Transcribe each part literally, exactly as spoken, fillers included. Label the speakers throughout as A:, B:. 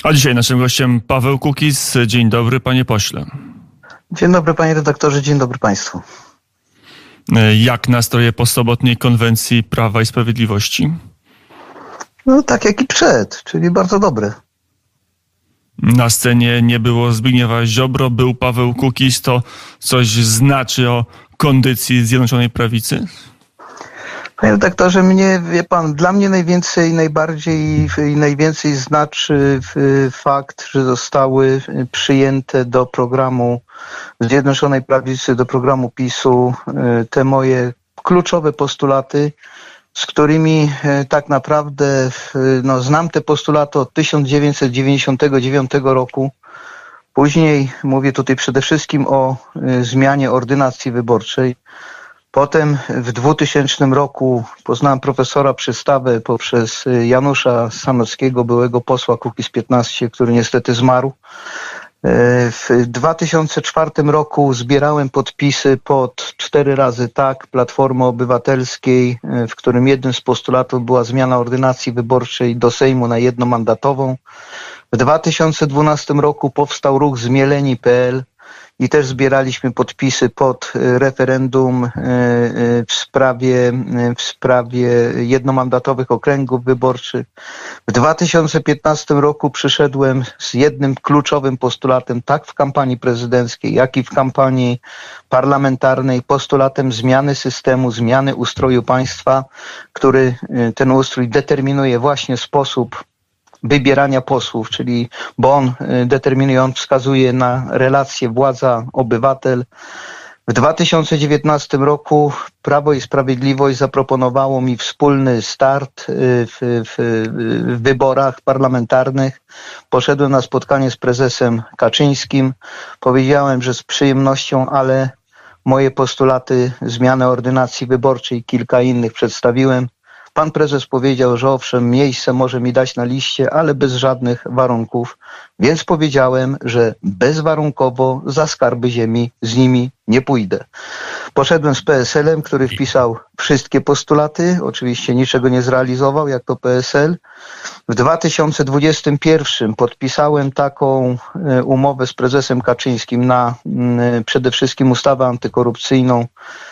A: A dzisiaj naszym gościem Paweł Kukiz. Dzień dobry, panie pośle.
B: Dzień dobry, panie redaktorze, dzień dobry państwu.
A: Jak nastroje po sobotniej konwencji Prawa i Sprawiedliwości?
B: No tak jak i przed, czyli bardzo dobre.
A: Na scenie nie było Zbigniewa Ziobro, był Paweł Kukiz. To coś znaczy o kondycji Zjednoczonej Prawicy?
B: Panie redaktorze, mnie, wie pan, dla mnie najwięcej, najbardziej i najwięcej znaczy fakt, że zostały przyjęte do programu Zjednoczonej Prawicy, do programu PiSu te moje kluczowe postulaty, z którymi tak naprawdę no, znam te postulaty od tysiąc dziewięćset dziewięćdziesiątego dziewiątego roku. Później mówię tutaj przede wszystkim o zmianie ordynacji wyborczej. Potem w dwutysięcznym roku poznałem profesora Przystawę poprzez Janusza Sanockiego, byłego posła Kukiz piętnaście, który niestety zmarł. W dwa tysiące czwartym roku zbierałem podpisy pod cztery razy tak Platformy Obywatelskiej, w którym jednym z postulatów była zmiana ordynacji wyborczej do Sejmu na jednomandatową. W dwa tysiące dwunastym roku powstał ruch Zmieleni kropka pe el i też zbieraliśmy podpisy pod referendum w sprawie, w sprawie jednomandatowych okręgów wyborczych. W dwa tysiące piętnastym roku przyszedłem z jednym kluczowym postulatem, tak w kampanii prezydenckiej, jak i w kampanii parlamentarnej, postulatem zmiany systemu, zmiany ustroju państwa, który ten ustrój determinuje właśnie sposób wybierania posłów, czyli bo on determinuje, on wskazuje na relację władza-obywatel. W dwa tysiące dziewiętnastym roku Prawo i Sprawiedliwość zaproponowało mi wspólny start w, w, w wyborach parlamentarnych. Poszedłem na spotkanie z prezesem Kaczyńskim. Powiedziałem, że z przyjemnością, ale moje postulaty zmiany ordynacji wyborczej, kilka innych przedstawiłem. Pan prezes powiedział, że owszem, miejsce może mi dać na liście, ale bez żadnych warunków, więc powiedziałem, że bezwarunkowo za skarby ziemi z nimi nie pójdę. Poszedłem z pe es elem, który wpisał wszystkie postulaty, oczywiście niczego nie zrealizował, jak to pe es el. W dwa tysiące dwudziestym pierwszym podpisałem taką umowę z prezesem Kaczyńskim na przede wszystkim ustawę antykorupcyjną,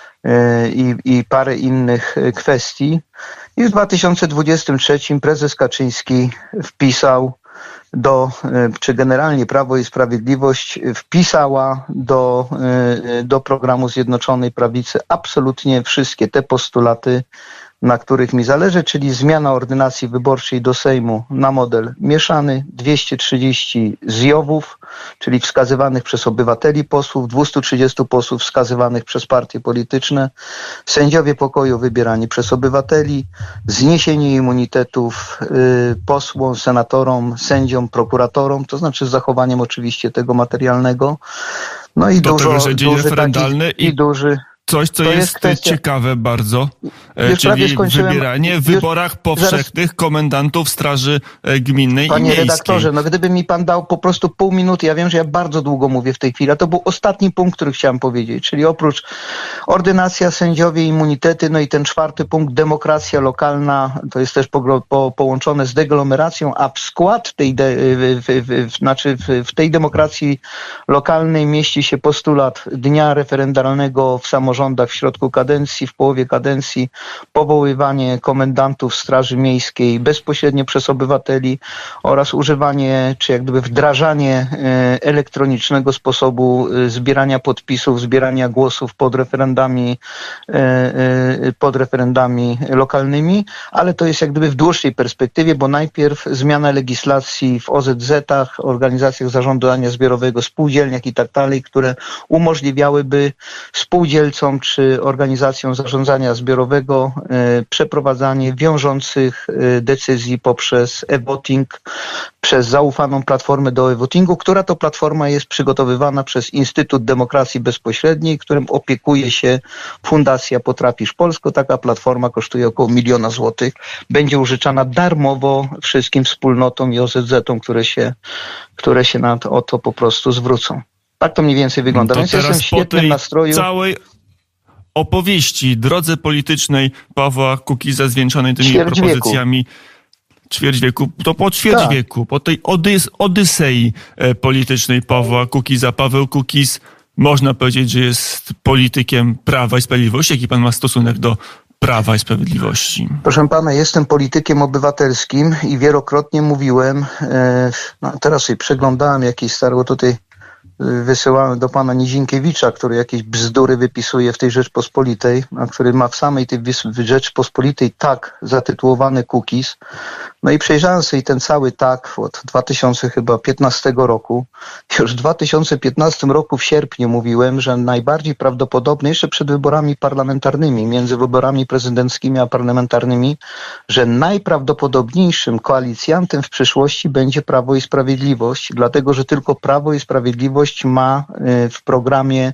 B: I, i parę innych kwestii. I w dwa tysiące dwudziestym trzecim prezes Kaczyński wpisał do, czy generalnie Prawo i Sprawiedliwość wpisała do, do programu Zjednoczonej Prawicy absolutnie wszystkie te postulaty, na których mi zależy, czyli zmiana ordynacji wyborczej do Sejmu na model mieszany, dwieście trzydzieści zjowów, czyli wskazywanych przez obywateli posłów, dwieście trzydzieści posłów wskazywanych przez partie polityczne, sędziowie pokoju wybierani przez obywateli, zniesienie immunitetów y, posłom, senatorom, sędziom, prokuratorom, to znaczy z zachowaniem oczywiście tego materialnego. No i
A: do
B: dużo,
A: tego, że dzień
B: duży
A: referendalny
B: taki,
A: i...
B: i duży...
A: Coś, co
B: to
A: jest,
B: jest kwestia...
A: ciekawe bardzo,
B: Już
A: czyli wybieranie w
B: już...
A: wyborach powszechnych zaraz... komendantów Straży Gminnej
B: Panie
A: i Miejskiej.
B: redaktorze, no gdyby mi pan dał po prostu pół minuty, ja wiem, że ja bardzo długo mówię w tej chwili, a to był ostatni punkt, który chciałem powiedzieć, czyli oprócz ordynacja, sędziowie, immunitety, no i ten czwarty punkt, demokracja lokalna, to jest też po, po, połączone z deglomeracją, a w skład tej, de, w, w, w, znaczy w, w tej demokracji lokalnej mieści się postulat dnia referendalnego w samorządach w środku kadencji, w połowie kadencji, powoływanie komendantów Straży Miejskiej bezpośrednio przez obywateli oraz używanie, czy jak gdyby wdrażanie elektronicznego sposobu zbierania podpisów, zbierania głosów pod referendami, pod referendami lokalnymi, ale to jest jak gdyby w dłuższej perspektywie, bo najpierw zmiana legislacji w o zet zetach, organizacjach zarządzania zbiorowego, spółdzielniach i tak dalej, które umożliwiałyby spółdzielcom czy organizacjom zarządzania zbiorowego e, przeprowadzanie wiążących e, decyzji poprzez e-voting, przez zaufaną platformę do e-votingu, która to platforma jest przygotowywana przez Instytut Demokracji Bezpośredniej, którym opiekuje się Fundacja Potrafisz Polsko. Taka platforma kosztuje około miliona złotych. Będzie użyczana darmowo wszystkim wspólnotom i o zet zetom, które się, które się na to, o to po prostu zwrócą. Tak to mniej więcej wygląda.
A: To
B: Więc
A: teraz
B: jestem w świetnym nastroju.
A: Całej opowieści, drodze politycznej Pawła Kukiza zwieńczonej tymi
B: Ćwierć
A: propozycjami. ćwierć wieku, to po ćwierć
B: Tak.
A: wieku, po tej odys, odysei e, politycznej Pawła Kukiza. Paweł Kukiz, można powiedzieć, że jest politykiem Prawa i Sprawiedliwości. Jaki pan ma stosunek do Prawa i Sprawiedliwości?
B: Proszę pana, jestem politykiem obywatelskim i wielokrotnie mówiłem, e, no teraz sobie przeglądałem jakieś stare, tutaj wysyłałem do pana Nizinkiewicza, który jakieś bzdury wypisuje w tej Rzeczpospolitej, a który ma w samej tej Rzeczpospolitej tak zatytułowany cookies. No i przejrzałem sobie ten cały tak od dwa tysiące piętnastego roku. Już w dwa tysiące piętnastym roku w sierpniu mówiłem, że najbardziej prawdopodobne, jeszcze przed wyborami parlamentarnymi, między wyborami prezydenckimi a parlamentarnymi, że najprawdopodobniejszym koalicjantem w przyszłości będzie Prawo i Sprawiedliwość, dlatego że tylko Prawo i Sprawiedliwość ma w programie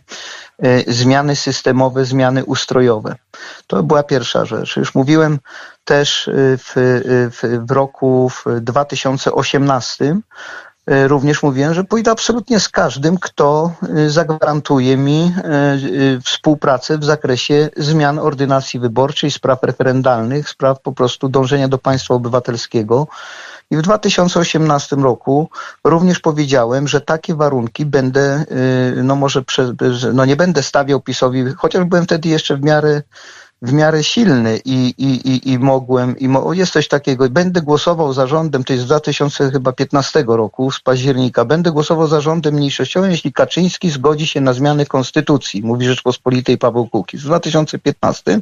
B: zmiany systemowe, zmiany ustrojowe. To była pierwsza rzecz. Już mówiłem też w, w, w roku dwa tysiące osiemnastym, również mówiłem, że pójdę absolutnie z każdym, kto zagwarantuje mi współpracę w zakresie zmian ordynacji wyborczej, spraw referendalnych, spraw po prostu dążenia do państwa obywatelskiego. I w dwa tysiące osiemnastym roku również powiedziałem, że takie warunki będę, no może, prze, no nie będę stawiał PiS-owi, chociaż byłem wtedy jeszcze w miarę, w miarę silny i, i, i, i mogłem, i mo, jest coś takiego, będę głosował za rządem, to jest z dwa tysiące piętnastego roku, z października, będę głosował za rządem mniejszościowym, jeśli Kaczyński zgodzi się na zmiany konstytucji, mówi Rzeczpospolitej Paweł Kukiz. W dwa tysiące piętnastym,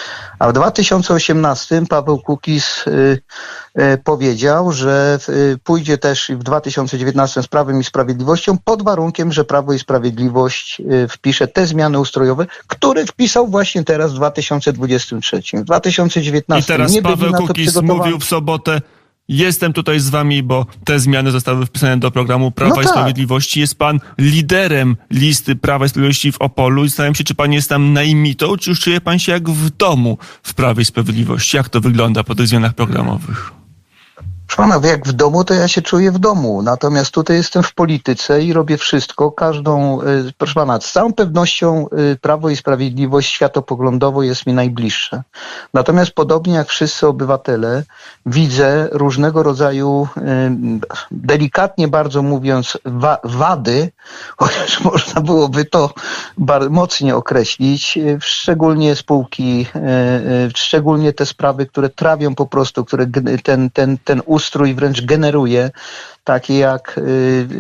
B: a w dwa tysiące osiemnastym Paweł Kukiz y, y, powiedział, że y, pójdzie też w dwa tysiące dziewiętnastym z Prawem i Sprawiedliwością pod warunkiem, że Prawo i Sprawiedliwość y, wpisze te zmiany ustrojowe, które wpisał właśnie teraz w dwa tysiące dwudziestym trzecim. W dwa tysiące dziewiętnastym
A: I teraz
B: nie
A: Paweł Kukiz
B: przygotowani.
A: mówił w sobotę: jestem tutaj z wami, bo te zmiany zostały wpisane do programu Prawa
B: No
A: i
B: tak.
A: Sprawiedliwości. Jest pan liderem listy Prawa i Sprawiedliwości w Opolu i zastanawiam się, czy pan jest tam naimitą, czy już czuje pan się jak w domu w Prawie i Sprawiedliwości. Jak to wygląda po tych zmianach programowych?
B: Proszę pana, jak w domu, to ja się czuję w domu. Natomiast tutaj jestem w polityce i robię wszystko, każdą, y, proszę pana, z całą pewnością y, Prawo i Sprawiedliwość światopoglądowo jest mi najbliższe. Natomiast podobnie jak wszyscy obywatele, widzę różnego rodzaju, y, delikatnie bardzo mówiąc, wa- wady, chociaż można byłoby to bar- mocniej określić, y, szczególnie spółki, y, y, szczególnie te sprawy, które trawią po prostu, które g- ten, ten, ten ustrój wręcz generuje, takie jak y,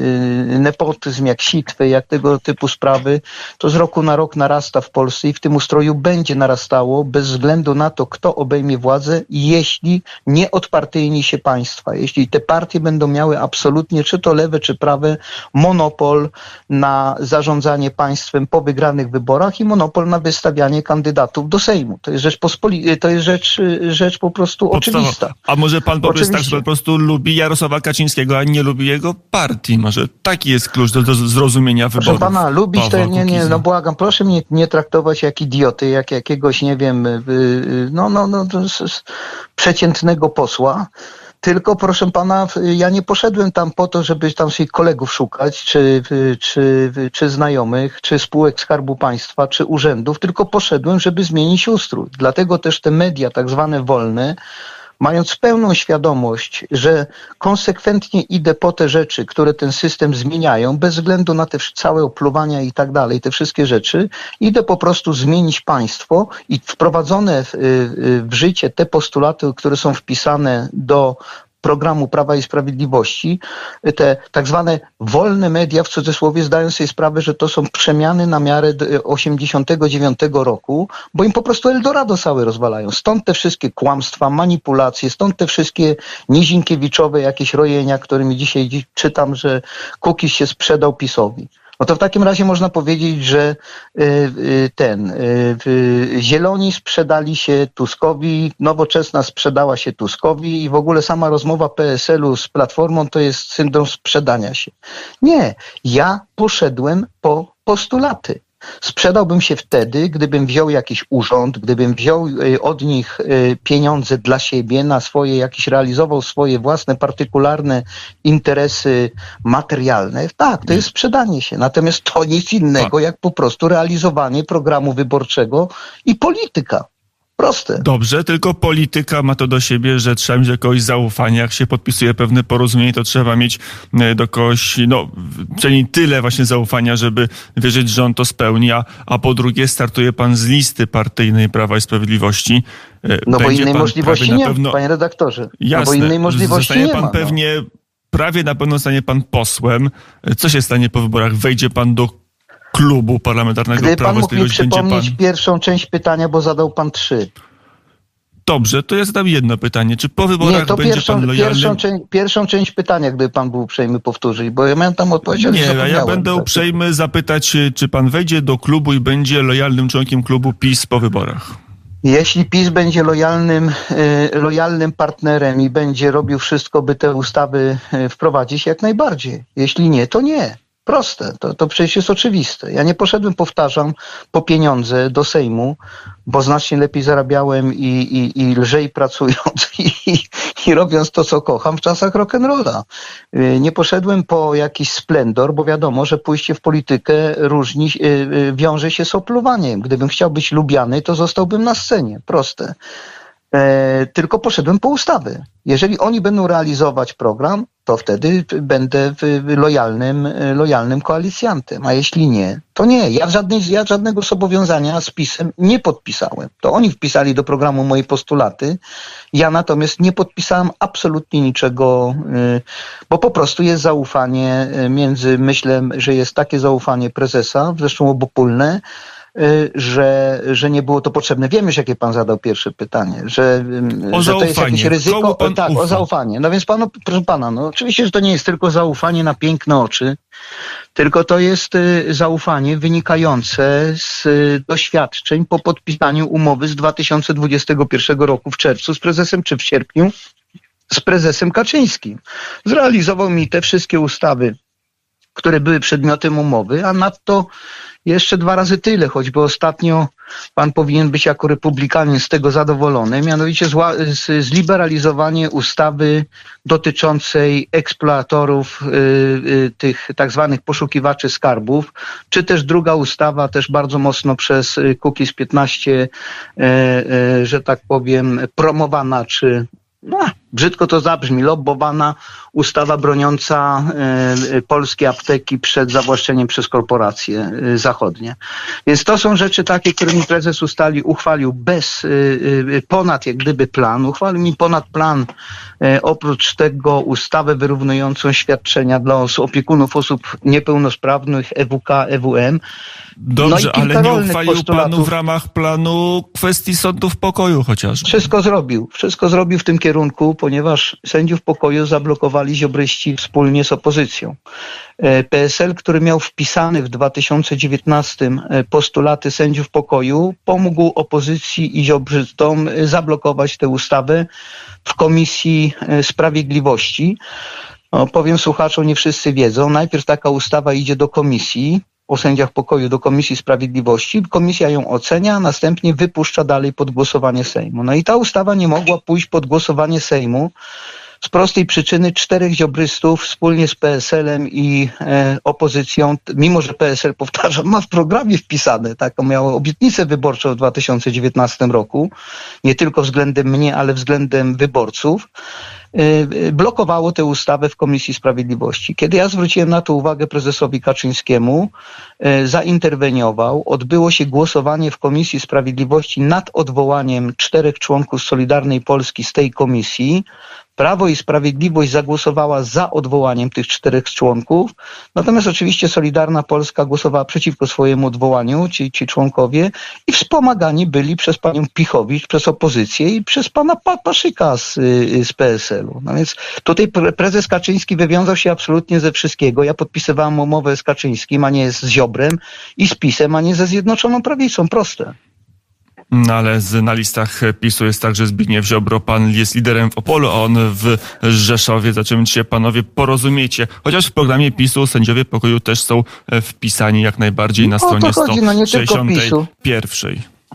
B: y, nepotyzm, jak sitwy, jak tego typu sprawy, to z roku na rok narasta w Polsce i w tym ustroju będzie narastało bez względu na to, kto obejmie władzę, jeśli nie odpartyjni się państwa. Jeśli te partie będą miały absolutnie, czy to lewe, czy prawe, monopol na zarządzanie państwem po wygranych wyborach i monopol na wystawianie kandydatów do Sejmu. To jest rzecz, pospoli- to jest rzecz, rzecz po prostu
A: Podstawa.
B: oczywista.
A: A może pan po prostu tak,
B: Oczywiście.
A: że po prostu lubi Jarosława Kaczyńskiego, a nie lubi jego partii? Może taki jest klucz do, do zrozumienia wyborów.
B: Proszę pana, lubić
A: Pawła
B: to, nie, nie,
A: Kukiza.
B: no błagam, proszę mnie nie traktować jak idioty, jak jakiegoś, nie wiem, y, y, no, no, no, to s- s- przeciętnego posła. Tylko, proszę pana, ja nie poszedłem tam po to, żeby tam swoich kolegów szukać, czy, czy, czy znajomych, czy spółek Skarbu Państwa, czy urzędów, tylko poszedłem, żeby zmienić ustrój. Dlatego też te media tak zwane wolne, mając pełną świadomość, że konsekwentnie idę po te rzeczy, które ten system zmieniają, bez względu na te całe opluwania i tak dalej, te wszystkie rzeczy, idę po prostu zmienić państwo i wprowadzone w, w życie te postulaty, które są wpisane do programu Prawa i Sprawiedliwości, te tak zwane wolne media, w cudzysłowie, zdają sobie sprawę, że to są przemiany na miarę osiemdziesiątego dziewiątego roku, bo im po prostu Eldorado całe rozwalają. Stąd te wszystkie kłamstwa, manipulacje, stąd te wszystkie Nizinkiewiczowe jakieś rojenia, którymi dzisiaj dziś czytam, że Kukiz się sprzedał PiS-owi. No to w takim razie można powiedzieć, że y, y, ten y, y, Zieloni sprzedali się Tuskowi, Nowoczesna sprzedała się Tuskowi i w ogóle sama rozmowa P S L-u z Platformą to jest syndrom sprzedania się. Nie, ja poszedłem po postulaty. Sprzedałbym się wtedy, gdybym wziął jakiś urząd, gdybym wziął od nich pieniądze dla siebie, na swoje, jakieś realizował swoje własne, partykularne interesy materialne. Tak, to jest sprzedanie się. Natomiast to nic innego, jak po prostu realizowanie programu wyborczego i polityka. Proste.
A: Dobrze, tylko polityka ma to do siebie, że trzeba mieć jakiegoś zaufania. Jak się podpisuje pewne porozumienie, to trzeba mieć do kogoś, no, przynajmniej tyle właśnie zaufania, żeby wierzyć, że on to spełni. A, a po drugie, startuje pan z listy partyjnej Prawa i Sprawiedliwości.
B: No bo
A: Będzie
B: innej możliwości nie
A: pewno...
B: ma, panie redaktorze.
A: Jasne,
B: no bo innej możliwości
A: zostanie
B: nie
A: pan
B: ma.
A: pewnie, no. Prawie na pewno stanie pan posłem. Co się stanie po wyborach? Wejdzie pan do klubu parlamentarnego
B: Gdyby
A: Prawo
B: pan
A: i
B: mógł mi
A: Sprawiedliwość,
B: przypomnieć
A: pan...
B: pierwszą część pytania, bo zadał pan trzy.
A: Dobrze, to ja zadam jedno pytanie. Czy po wyborach
B: Nie, to
A: będzie
B: pierwszą,
A: pan lojalny?
B: Pierwszą, część, pierwszą część pytania, gdyby pan był uprzejmy powtórzyć, bo ja miałem tam odpowiedź, ale
A: Nie, a ja
B: zapomniałem.
A: będę uprzejmy zapytać, czy pan wejdzie do klubu i będzie lojalnym członkiem klubu PiS po wyborach.
B: Jeśli PiS będzie lojalnym, y, lojalnym partnerem i będzie robił wszystko, by te ustawy y, wprowadzić, jak najbardziej. Jeśli nie, to nie. Proste, to, to przecież jest oczywiste. Ja nie poszedłem, powtarzam, po pieniądze do Sejmu, bo znacznie lepiej zarabiałem i, i, i lżej pracując i, i, i robiąc to, co kocham w czasach rock'n'rolla. Nie poszedłem po jakiś splendor, bo wiadomo, że pójście w politykę różni, wiąże się z opluwaniem. Gdybym chciał być lubiany, to zostałbym na scenie. Proste. E, tylko poszedłem po ustawy. Jeżeli oni będą realizować program, to wtedy będę lojalnym, lojalnym koalicjantem. A jeśli nie, to nie. Ja, żadnej, ja żadnego zobowiązania z PiS-em nie podpisałem. To oni wpisali do programu moje postulaty. Ja natomiast nie podpisałem absolutnie niczego, bo po prostu jest zaufanie między, myślę, że jest takie zaufanie prezesa, zresztą obopólne, że, że nie było to potrzebne. Wiem już, jakie pan zadał pierwsze pytanie, że,
A: o
B: że to jest jakieś ryzyko.
A: Pan
B: tak,
A: ufa?
B: O zaufanie. No więc panu, proszę pana, no oczywiście, że to nie jest tylko zaufanie na piękne oczy, tylko to jest zaufanie wynikające z doświadczeń po podpisaniu umowy z dwa tysiące dwudziestego pierwszego roku w czerwcu z prezesem, czy w sierpniu z prezesem Kaczyńskim. Zrealizował mi te wszystkie ustawy, które były przedmiotem umowy, a nadto jeszcze dwa razy tyle, choćby ostatnio pan powinien być jako republikanin z tego zadowolony, mianowicie zła, z, zliberalizowanie ustawy dotyczącej eksploatorów y, y, tych tak zwanych poszukiwaczy skarbów, czy też druga ustawa, też bardzo mocno przez Kukiz piętnaście, y, y, że tak powiem, promowana, czy no, brzydko to zabrzmi, lobbowana ustawa broniąca y, polskie apteki przed zawłaszczeniem przez korporacje y, zachodnie. Więc to są rzeczy takie, którymi prezes ustali, uchwalił bez, y, y, ponad jak gdyby plan, uchwalił mi ponad plan, y, oprócz tego ustawę wyrównującą świadczenia dla osób, opiekunów osób niepełnosprawnych, E W K, E W M.
A: Dobrze,
B: no
A: ale nie uchwalił panu w ramach planu kwestii sądów pokoju chociażby.
B: Wszystko zrobił. Wszystko zrobił w tym kierunku, ponieważ sędziów pokoju zablokowali ziobryści wspólnie z opozycją. P S L, który miał wpisany w dwa tysiące dziewiętnastym postulaty sędziów pokoju, pomógł opozycji i ziobrzystom zablokować tę ustawę w Komisji Sprawiedliwości. No, powiem słuchaczom, nie wszyscy wiedzą, najpierw taka ustawa idzie do komisji o sędziach pokoju, do Komisji Sprawiedliwości. Komisja ją ocenia, a następnie wypuszcza dalej pod głosowanie Sejmu. No i ta ustawa nie mogła pójść pod głosowanie Sejmu z prostej przyczyny czterech ziobrystów wspólnie z P S L-em i e, opozycją, mimo że P S L, powtarzam, ma w programie wpisane, taką miało obietnicę wyborczą w dwa tysiące dziewiętnastym roku, nie tylko względem mnie, ale względem wyborców, blokowało tę ustawę w Komisji Sprawiedliwości. Kiedy ja zwróciłem na to uwagę prezesowi Kaczyńskiemu, zainterweniował, odbyło się głosowanie w Komisji Sprawiedliwości nad odwołaniem czterech członków Solidarnej Polski z tej komisji. Prawo i Sprawiedliwość zagłosowała za odwołaniem tych czterech członków, natomiast oczywiście Solidarna Polska głosowała przeciwko swojemu odwołaniu, ci, ci członkowie, i wspomagani byli przez panią Pichowicz, przez opozycję i przez pana Paszyka z, z P S L-u. No więc tutaj prezes Kaczyński wywiązał się absolutnie ze wszystkiego. Ja podpisywałem umowę z Kaczyńskim, a nie z Ziobrem, i z PiS-em, a nie ze Zjednoczoną Prawicą. Proste.
A: No ale z, na listach PiS-u jest także Zbigniew Ziobro. Pan jest liderem w Opolu, a on w Rzeszowie. Za czym się panowie porozumiecie? Chociaż w programie PiS-u sędziowie pokoju też są wpisani jak najbardziej na stronie sto sześćdziesiątej pierwszej.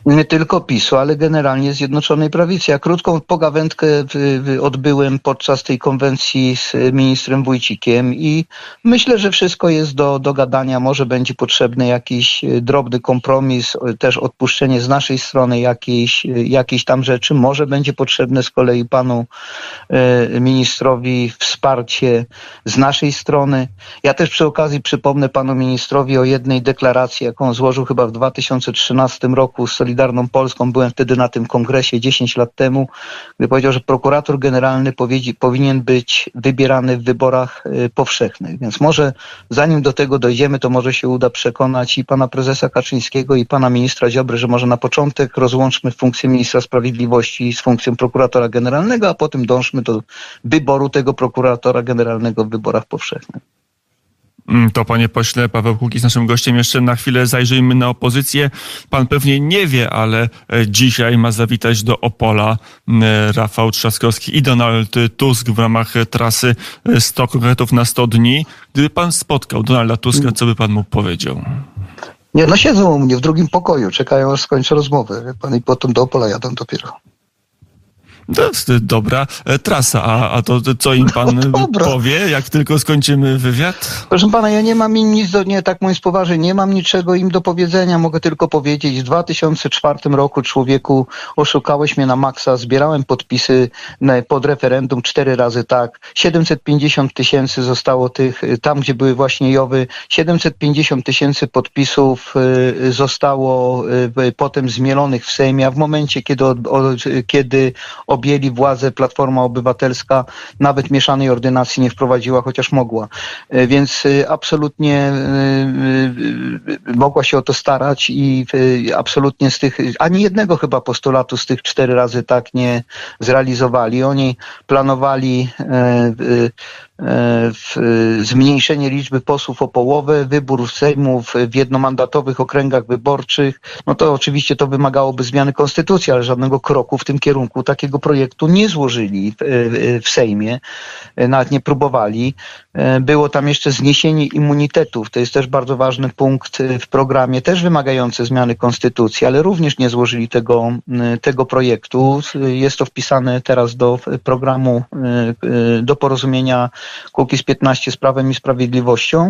B: Nie tylko PiSu, ale generalnie Zjednoczonej Prawicy. Ja krótką pogawędkę odbyłem podczas tej konwencji z ministrem Wójcikiem i myślę, że wszystko jest do dogadania. Może będzie potrzebny jakiś drobny kompromis, też odpuszczenie z naszej strony jakiejś, jakiejś tam rzeczy. Może będzie potrzebne z kolei panu ministrowi wsparcie z naszej strony. Ja też przy okazji przypomnę panu ministrowi o jednej deklaracji, jaką złożył chyba w dwa tysiące trzynastym roku z Solidarną Polską. Byłem wtedy na tym kongresie dziesięć lat temu, gdy powiedział, że prokurator generalny powiedzi, powinien być wybierany w wyborach y, powszechnych. Więc może zanim do tego dojdziemy, to może się uda przekonać i pana prezesa Kaczyńskiego, i pana ministra Ziobry, że może na początek rozłączmy funkcję ministra sprawiedliwości z funkcją prokuratora generalnego, a potem dążmy do wyboru tego prokuratora generalnego w wyborach powszechnych.
A: To panie pośle, Paweł Kukiz naszym gościem. Jeszcze na chwilę zajrzyjmy na opozycję. Pan pewnie nie wie, ale dzisiaj ma zawitać do Opola Rafał Trzaskowski i Donald Tusk w ramach trasy sto konkretów na sto dni. Gdyby pan spotkał Donalda Tuska, co by pan mu powiedział?
B: Nie, no siedzą u mnie w drugim pokoju, czekają aż skończę rozmowę. Wie pan, i potem do Opola jadą dopiero.
A: To jest dobra trasa, a, a to co im pan no powie, jak tylko skończymy wywiad?
B: Proszę pana, ja nie mam im nic do, nie, tak mówiąc poważnie, nie mam niczego im do powiedzenia, mogę tylko powiedzieć, w dwa tysiące czwartym roku, człowieku, oszukałeś mnie na maksa, zbierałem podpisy pod referendum cztery razy tak, siedemset pięćdziesiąt tysięcy zostało tych, tam gdzie były właśnie Jowy, siedemset pięćdziesiąt tysięcy podpisów y, zostało y, potem zmielonych w Sejmie, a w momencie, kiedy, o, o, kiedy objęli władzę Platforma Obywatelska, nawet mieszanej ordynacji nie wprowadziła, chociaż mogła. Więc absolutnie mogła się o to starać i absolutnie z tych, ani jednego chyba postulatu z tych cztery razy tak nie zrealizowali. Oni planowali w zmniejszenie liczby posłów o połowę, wybór sejmów w jednomandatowych okręgach wyborczych, no to oczywiście to wymagałoby zmiany konstytucji, ale żadnego kroku w tym kierunku takiego projektu nie złożyli w, w Sejmie, nawet nie próbowali. Było tam jeszcze zniesienie immunitetów, to jest też bardzo ważny punkt w programie, też wymagający zmiany konstytucji, ale również nie złożyli tego, tego projektu. Jest to wpisane teraz do programu, do porozumienia Kukiz piętnaście z Prawem i Sprawiedliwością.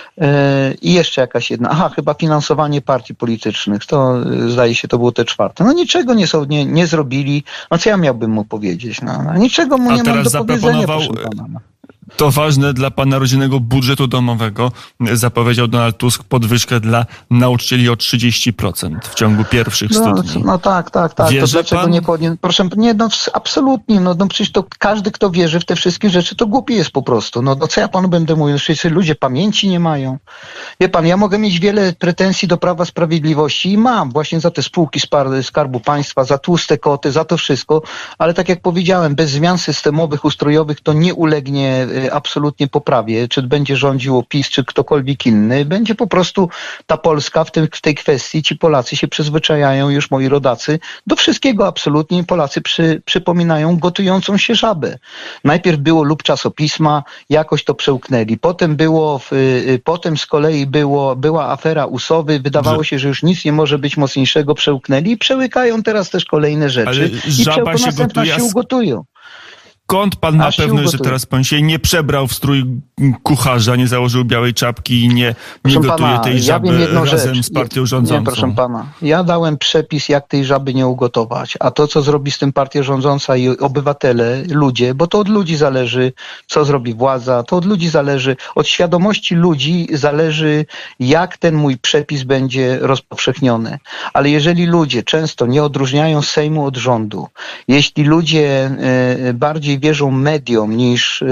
B: I jeszcze jakaś jedna, aha, chyba finansowanie partii politycznych, to zdaje się to było te czwarte. No niczego nie, są, nie, nie zrobili, no co ja miałbym mu powiedzieć? No, niczego mu
A: A
B: nie mam do powiedzenia, proszę pana.
A: To ważne dla pana rodzinnego budżetu domowego. Zapowiedział Donald Tusk podwyżkę dla nauczycieli o trzydzieści procent w ciągu pierwszych stu
B: no,
A: dni.
B: No tak, tak, tak.
A: Wierzy
B: to dlaczego
A: pan?
B: nie powinien? Proszę, nie, no absolutnie, no, no przecież to każdy, kto wierzy w te wszystkie rzeczy, to głupi jest po prostu. No, no co ja panu będę mówił? Wszyscy ludzie pamięci nie mają. Wie pan, ja mogę mieć wiele pretensji do Prawa Sprawiedliwości i mam właśnie za te spółki Skarbu Państwa, za tłuste koty, za to wszystko, ale tak jak powiedziałem, bez zmian systemowych, ustrojowych to nie ulegnie absolutnie poprawie, czy będzie rządziło PiS, czy ktokolwiek inny, będzie po prostu ta Polska w, tym, w tej kwestii, ci Polacy się przyzwyczajają, już moi rodacy, do wszystkiego absolutnie. Polacy przy, przypominają gotującą się żabę. Najpierw było lub czasopisma, jakoś to przełknęli. Potem było, w, potem z kolei było, była afera Usowy, wydawało się, że już nic nie może być mocniejszego, przełknęli i przełykają teraz też kolejne rzeczy.
A: Ale
B: i
A: żaba się gotuje,
B: się ugotują.
A: Skąd pan ma pewność, że teraz pan się nie przebrał w strój kucharza, nie założył białej czapki i nie, nie gotuje pana, tej żaby ja razem rzecz. z partią rządzącą?
B: Nie, proszę pana, ja dałem przepis, jak tej żaby nie ugotować, a to, co zrobi z tym partia rządząca i obywatele, ludzie, bo to od ludzi zależy, co zrobi władza, to od ludzi zależy, od świadomości ludzi zależy, jak ten mój przepis będzie rozpowszechniony. Ale jeżeli ludzie często nie odróżniają Sejmu od rządu, jeśli ludzie y, bardziej wierzą mediom niż,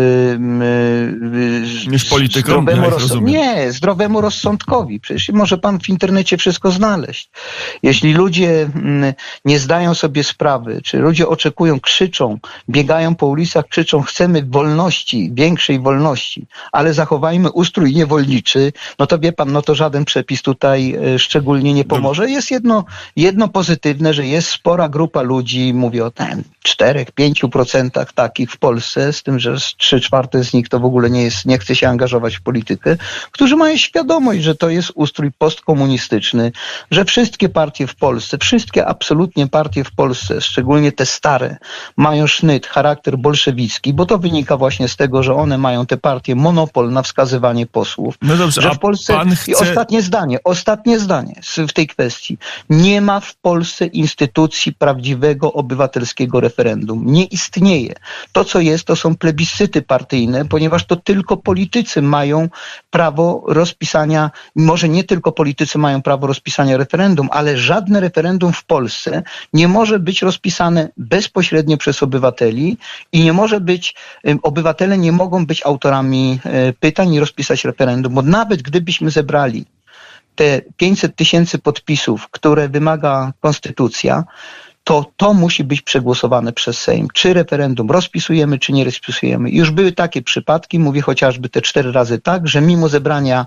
B: yy,
A: niż politykom,
B: zdrowemu roz... nie, zdrowemu rozsądkowi. Przecież może pan w internecie wszystko znaleźć. Jeśli ludzie yy, nie zdają sobie sprawy, czy ludzie oczekują, krzyczą, biegają po ulicach, krzyczą, chcemy wolności, większej wolności, ale zachowajmy ustrój niewolniczy, no to wie pan, no to żaden przepis tutaj yy, szczególnie nie pomoże. Jest jedno, jedno pozytywne, że jest spora grupa ludzi, mówię o ten czterech, pięciu procentach takich, takich w Polsce, z tym, że trzy czwarte z nich to w ogóle nie jest, nie chce się angażować w politykę, którzy mają świadomość, że to jest ustrój postkomunistyczny, że wszystkie partie w Polsce, wszystkie absolutnie partie w Polsce, szczególnie te stare, mają sznyt, charakter bolszewicki, bo to wynika właśnie z tego, że one mają te partie monopol na wskazywanie posłów.
A: No dobrze,
B: że
A: a
B: w Polsce,
A: pan chce...
B: I ostatnie zdanie, ostatnie zdanie w tej kwestii. Nie ma w Polsce instytucji prawdziwego obywatelskiego referendum. Nie istnieje. To, co jest, to są plebiscyty partyjne, ponieważ to tylko politycy mają prawo rozpisania, może nie tylko politycy mają prawo rozpisania referendum, ale żadne referendum w Polsce nie może być rozpisane bezpośrednio przez obywateli i nie może być, obywatele nie mogą być autorami pytań i rozpisać referendum, bo nawet gdybyśmy zebrali te pięćset tysięcy podpisów, które wymaga konstytucja, to to musi być przegłosowane przez Sejm. Czy referendum rozpisujemy, czy nie rozpisujemy. Już były takie przypadki, mówię chociażby te cztery razy tak, że mimo zebrania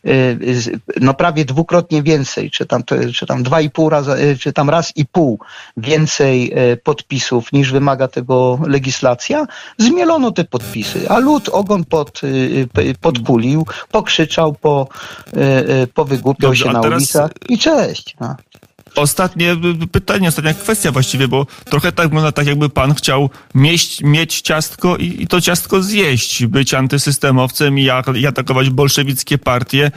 B: no prawie dwukrotnie więcej, czy tam, czy tam dwa i pół razy, czy tam raz i pół więcej podpisów niż wymaga tego legislacja, zmielono te podpisy, a lud ogon pod, podkulił, pokrzyczał, po, powygłupiał
A: Dobrze,
B: się na
A: teraz...
B: ulicach i cześć. No.
A: Ostatnie pytanie, ostatnia kwestia właściwie, bo trochę tak wygląda tak, jakby pan chciał mieć, mieć ciastko i, i to ciastko zjeść, być antysystemowcem i, i atakować bolszewickie partie,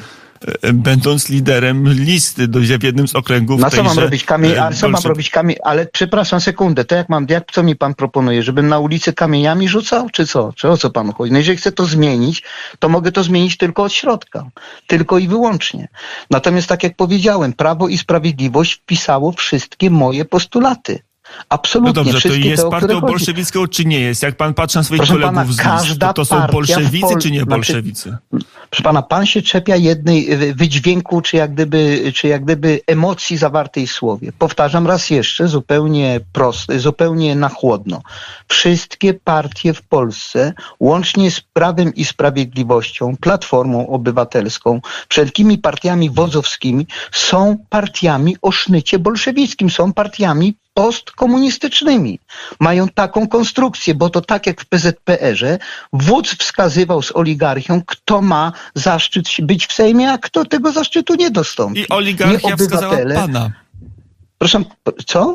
A: będąc liderem listy do, w jednym z okręgów.
B: No co mam robić? Kamień, ale co
A: bolszew...
B: mam robić kamień? Ale przepraszam sekundę, to jak mam, jak, co mi pan proponuje? Żebym na ulicy kamieniami rzucał? Czy co? Czy o co panu chodzi? No jeżeli chcę to zmienić, to mogę to zmienić tylko od środka. Tylko i wyłącznie. Natomiast tak jak powiedziałem, Prawo i Sprawiedliwość wpisało wszystkie moje postulaty. Absolutnie.
A: No dobrze, to jest
B: te,
A: partią bolszewicką, czy nie jest? Jak pan patrzy na swoich
B: Proszę
A: kolegów
B: pana,
A: z list, to, to są bolszewicy,
B: Pol...
A: czy nie
B: znaczy,
A: bolszewicy?
B: Proszę pana, pan się czepia jednej wydźwięku, czy jak gdyby, czy jak gdyby emocji zawartej w słowie. Powtarzam raz jeszcze, zupełnie prosto, zupełnie na chłodno. Wszystkie partie w Polsce, łącznie z Prawem i Sprawiedliwością, Platformą Obywatelską, wszelkimi partiami wodzowskimi, są partiami o sznycie bolszewickim, są partiami postkomunistycznymi. Mają taką konstrukcję, bo to tak jak w P Z P R-ze wódz wskazywał z oligarchią, kto ma zaszczyt być w Sejmie, a kto tego zaszczytu nie dostąpi.
A: I oligarchia wskazała pana.
B: Proszę, co?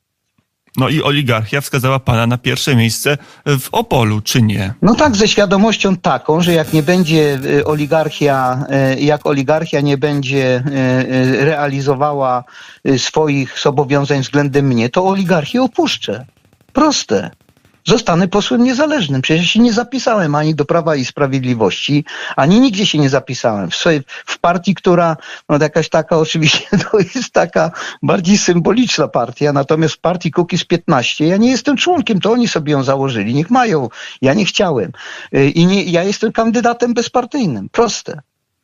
A: No i oligarchia wskazała pana na pierwsze miejsce w Opolu, czy nie?
B: No tak, ze świadomością taką, że jak nie będzie oligarchia, jak oligarchia nie będzie realizowała swoich zobowiązań względem mnie, to oligarchię opuszczę. Proste. Zostanę posłem niezależnym. Przecież się nie zapisałem ani do Prawa i Sprawiedliwości, ani nigdzie się nie zapisałem. W, swojej, w partii, która, no jakaś taka oczywiście, to jest taka bardziej symboliczna partia, natomiast w partii Kukiz piętnaście ja nie jestem członkiem, to oni sobie ją założyli. Niech mają. Ja nie chciałem. I nie, ja jestem kandydatem bezpartyjnym. Proste.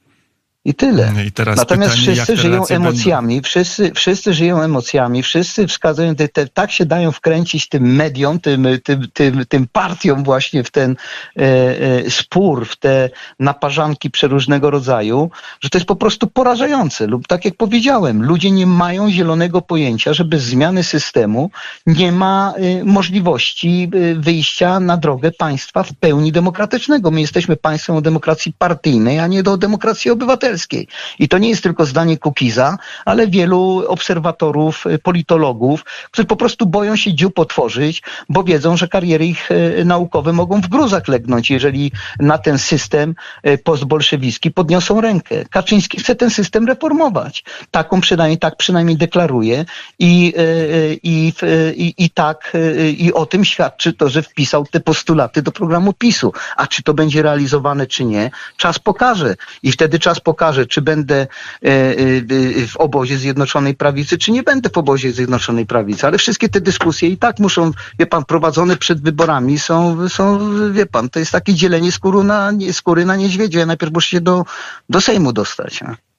B: I tyle.
A: I teraz
B: Natomiast
A: pytanie,
B: wszyscy żyją emocjami, wszyscy, wszyscy żyją emocjami, wszyscy wskazują, te, te, tak się dają wkręcić tym mediom, tym, tym, tym, tym partiom właśnie w ten e, e, spór, w te naparzanki przeróżnego rodzaju, że to jest po prostu porażające. Lub tak jak powiedziałem, ludzie nie mają zielonego pojęcia, że bez zmiany systemu nie ma e, możliwości e, wyjścia na drogę państwa w pełni demokratycznego. My jesteśmy państwem o demokracji partyjnej, a nie do demokracji obywatelskiej. I to nie jest tylko zdanie Kukiza, ale wielu obserwatorów, politologów, którzy po prostu boją się dziób otworzyć, bo wiedzą, że kariery ich naukowe mogą w gruzach legnąć, jeżeli na ten system postbolszewicki podniosą rękę. Kaczyński chce ten system reformować. Taką przynajmniej, tak przynajmniej deklaruje i, i, i, i tak i o tym świadczy to, że wpisał te postulaty do programu PiSu. A czy to będzie realizowane, czy nie, czas pokaże. I wtedy czas pokaże, czy będę w obozie Zjednoczonej Prawicy, czy nie będę w obozie Zjednoczonej Prawicy. Ale wszystkie te dyskusje i tak muszą, wie pan, prowadzone przed wyborami są, są wie pan, to jest takie dzielenie skóry na, skóry na niedźwiedzia. Ja najpierw muszę się do, do Sejmu dostać.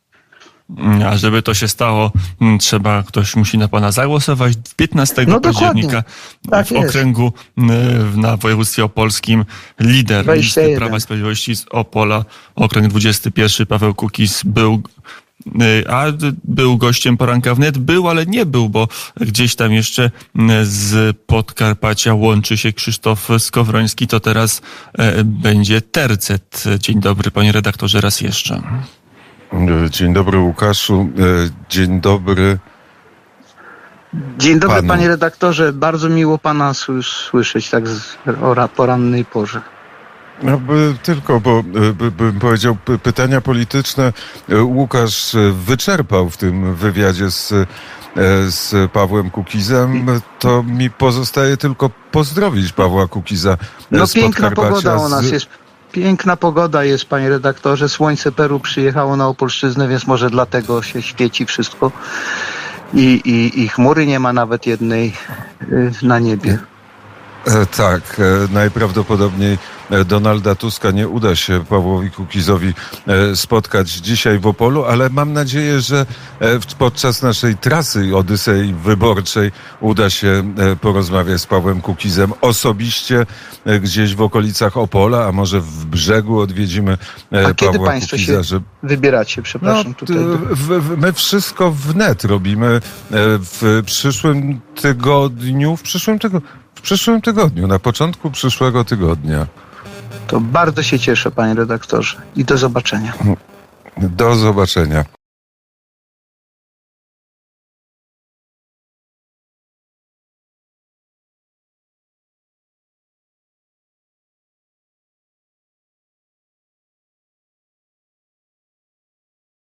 A: A żeby to się stało, trzeba, ktoś musi na pana zagłosować. piętnastego
B: no
A: października
B: tak
A: w
B: jest.
A: okręgu na województwie opolskim lider listy Prawa i Sprawiedliwości z Opola, okręg dwudziesty pierwszy, Paweł Kukiz, był A był gościem poranka wnet? Był, ale nie był, bo gdzieś tam jeszcze z Podkarpacia łączy się Krzysztof Skowroński. To teraz będzie tercet. Dzień dobry, panie redaktorze, raz jeszcze.
C: Dzień dobry, Łukaszu. Dzień dobry.
B: Dzień dobry,
C: panu.
B: Panie redaktorze. Bardzo miło pana słyszeć tak o porannej porze.
C: No, by, tylko, bo by, bym powiedział, py, pytania polityczne Łukasz wyczerpał w tym wywiadzie z, z Pawłem Kukizem. To mi pozostaje tylko pozdrowić Pawła Kukiza.
B: No
C: z
B: piękna pogoda u nas
C: z...
B: jest. Piękna pogoda jest, panie redaktorze. Słońce Peru przyjechało na Opolszczyznę, więc może dlatego się świeci wszystko. I, i, i chmury nie ma nawet jednej na niebie.
C: E, tak, e, najprawdopodobniej Donalda Tuska nie uda się Pawłowi Kukizowi e, spotkać dzisiaj w Opolu, ale mam nadzieję, że e, podczas naszej trasy Odysei wyborczej uda się e, porozmawiać z Pawłem Kukizem osobiście e, gdzieś w okolicach Opola, a może w Brzegu odwiedzimy e,
B: a kiedy
C: Pawła
B: państwo
C: Kukiza.
B: się
C: że...
B: wybieracie? Przepraszam.
C: No,
B: tutaj.
C: w, w, my wszystko wnet robimy e, w przyszłym tygodniu, w przyszłym tygodniu. W przyszłym tygodniu, na początku przyszłego tygodnia.
B: To bardzo się cieszę, panie redaktorze. I do zobaczenia.
C: Do zobaczenia.